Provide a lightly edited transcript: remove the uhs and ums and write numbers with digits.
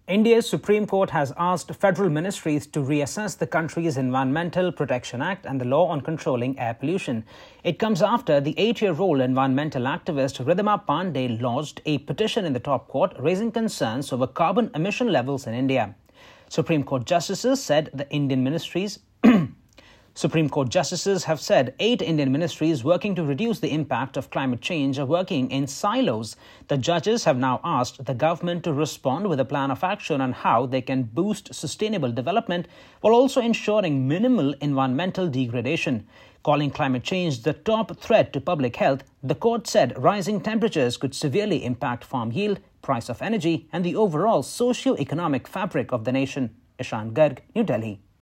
India's Supreme Court has asked federal ministries to reassess the country's Environmental Protection Act and the law on controlling air pollution. It comes after the 8-year-old environmental activist Ridhima Pandey lodged a petition in the top court raising concerns over carbon emission levels in India. Supreme Court justices said the Indian ministries Supreme Court justices have said 8 Indian ministries working to reduce the impact of climate change are working in silos. The judges have now asked the government to respond with a plan of action on how they can boost sustainable development while also ensuring minimal environmental degradation. Calling climate change the top threat to public health, the court said rising temperatures could severely impact farm yield, price of energy, and the overall socio-economic fabric of the nation. Ishan Garg, New Delhi.